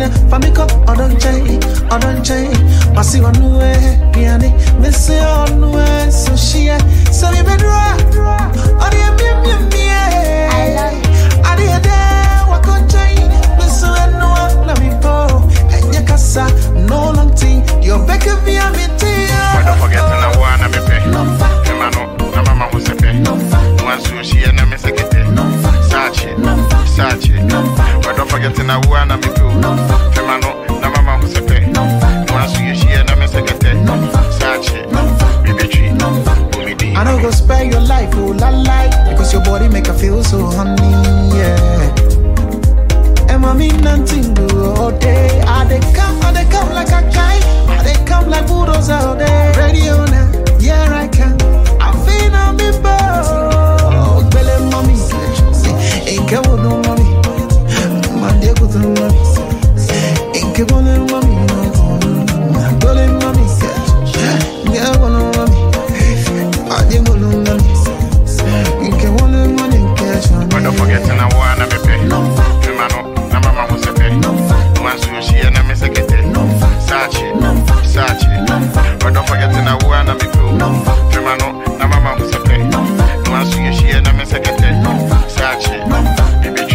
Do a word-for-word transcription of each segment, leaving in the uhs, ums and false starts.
Tina, Famiko, or don't change, or don't change. Passing on the way, Piani, Missy on the way, so she, so you better rock, or the M M I love you. I did there, what could change? Missy and no one, let me go. And your casa, no long thing, you're back of me, I'm in tears. Don't forget to know one, I'm a pay. No, no, Mama was a pay. No, once you see an M S A get there. No, Sachi, Sachi. But don't forget to know one, I'm a pay. No, Mama was a pay. No, once you see an M S A get there. No, Sachi, baby tree. I don't go spare your life, oh la la, because your body make her feel so honey, yeah. And mommy nothing do all day. I they come, I they come like a kite. I they come like bulldozer all day. Radio now, yeah I can. I feel on me bow. Belle mommy, ain't come with no mommy. My dear good mommy, ain't come with no mommy. Belle mommy, yeah one no mommy. I didn't go no mommy. Ain't come with no money cash. But don't forget to know one I'm a pay. No, Mama was a pay. No, once you see an M S A get there. No, Sachi, Sachi. But don't forget to know one I'm a pay. No, Mama was a pay. No, once you see an M S A get there. No, Sachi, baby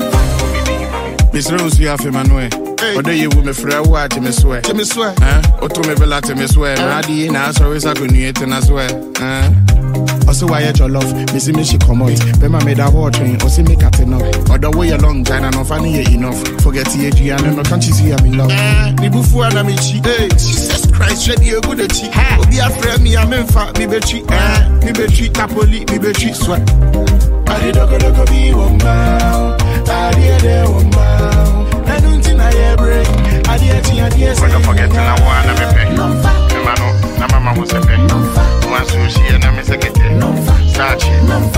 tree. Miss Rose, you have him anyway. Or do you with me for a while to me swear? To me swear. Eh? Or to me bella to me swear. Nadi na so is a good new eating as well. Eh? Also, why your love? Missy me she come out. Bema made a watering. Or see me cutting up. Or the way along China, no funny enough. Forget the age and no can't you see I'm in love. Eh? Ni bufu and I'm itchy. Hey, Jesus Christ, shed you a good itchy. Obi a friend me, I'm in fat, me betri. Eh? Me betri, Napoli, me betri, sweat. I did a good be one man. I did a woman. I don't think I ever. I did a dear. But don't forget to know one I'm a pay. No, Mama was a pay. Once you see an M S A get there. No, Sachi,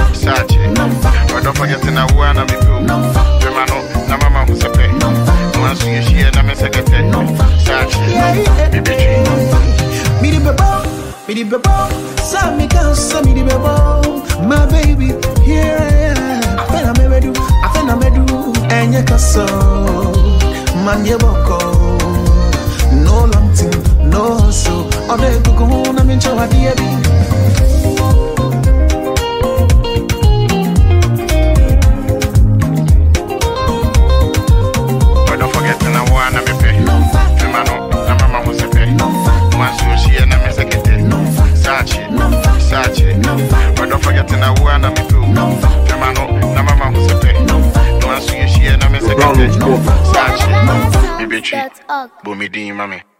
Sachi. But don't forget to know one I'm a pay. No, Mama was a pay. Once you see an M S A get there. No, Sachi, baby tree. Me the bebo, me the bebo. Sammy can me the bebo. My baby, here I am. I feel I'm a do, I feel I'm a do. And you can so, man, you boko. No long thing, no hustle. All day to go home, I'm in your idea. But don't forget to know one I'm a pay. No, Mama was a pay. No, once you see an M S A get there. No, Sachi, Sachi. But don't forget to know one I'm a pay. No, Mama was a pay. No, once you see an M S A get there. No, Sachi, baby tree. Boom, me, mommy.